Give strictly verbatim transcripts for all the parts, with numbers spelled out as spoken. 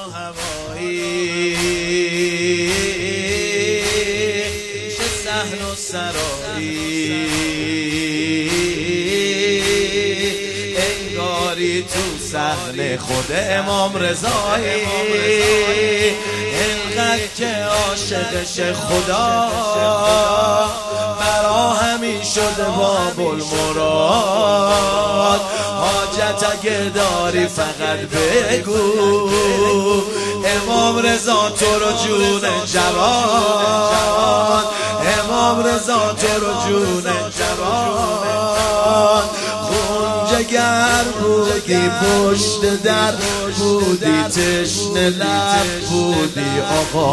هوایی چه صحن و سرایی انگاری تو صحن خود امام رضایی انقدر که عاشقش خدا برا همین شده باب المراد حاجت اگه داری فقط بگو امام رضا تو رو جون جوان امام رضا تو رو جون جوان خون جگر بودی پشت در بودی تشنه لب بودی آقا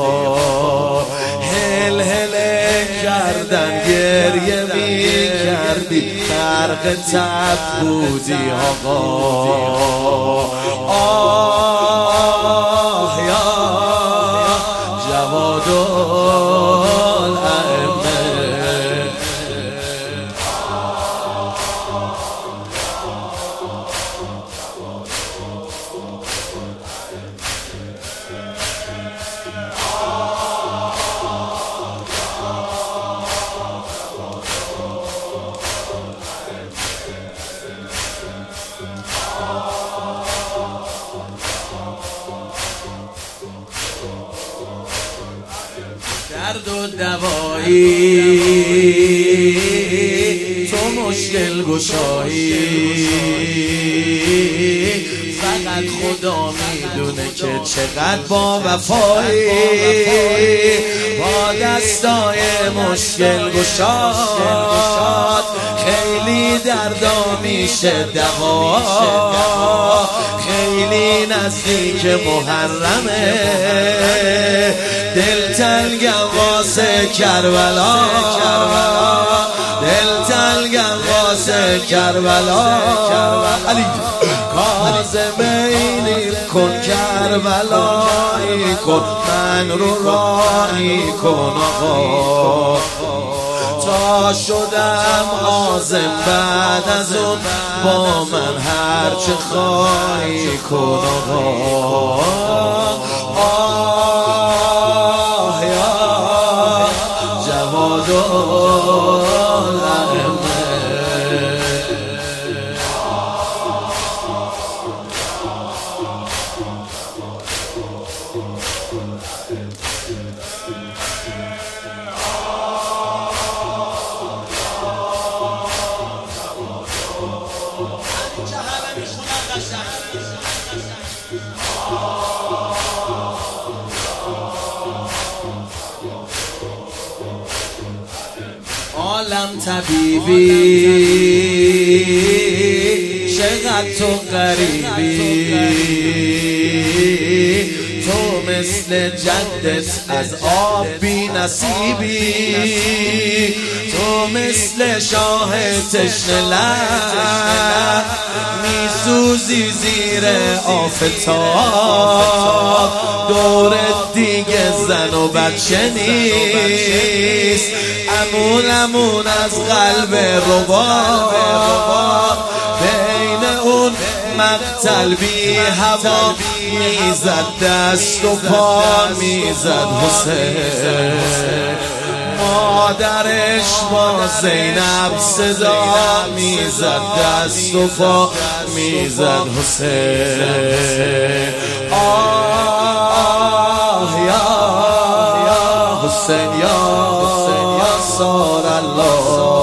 هل هله کردن گریه می کردی غرق تب بودی آقا آه یا جواد الائمه درد و دوایی تو مشکل گشایی فقط خدا میدونه که چقدر با وفایی با دستای مشکل گشاد خیلی دردا میشه دوا خیلی نزدیک محرمه دل تنگم واسه کربلا دل تنگم واسه کربلا علی کاظمینی کن کربلایی کن من رو راهی کن آقا تا شدم عازم بعد از اون با من هرچه خواهی کن آقا آه یا جواد الائمه عالم طبیبی چقدر تو غریبی تو مثل جدت از آب بی نصیبی تو مثل شاه تشنه لب میسوزی زیر آفتاب دورت دیگه زن و بچه نیست امون امون از قلب رباب بین اون مقتل بی هوا میزد دست و پا میزد حسین مادرش با زینب صدا میزد دست و پا میزد حسین آه یا حسین یا سار الله